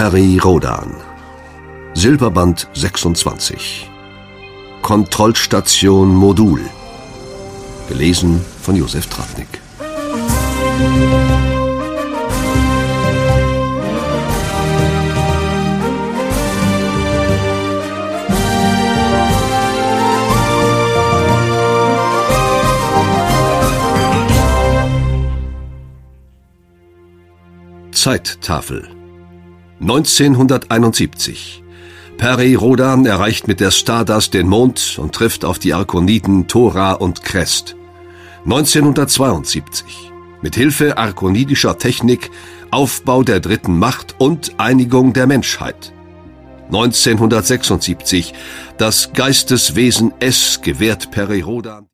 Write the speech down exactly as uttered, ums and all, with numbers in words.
Peri Rodan. Silberband sechsundzwanzig. Kontrollstation Modul. Gelesen von Josef Tratnik. Zeittafel. neunzehnhunderteinundsiebzig. Peri Rodan erreicht mit der Stardust den Mond und trifft auf die Arkoniden Thora und Crest. neunzehnhundertzweiundsiebzig. Mit Hilfe arkonidischer Technik Aufbau der dritten Macht und Einigung der Menschheit. neunzehnhundertsechsundsiebzig. Das Geisteswesen S gewährt Peri Rodan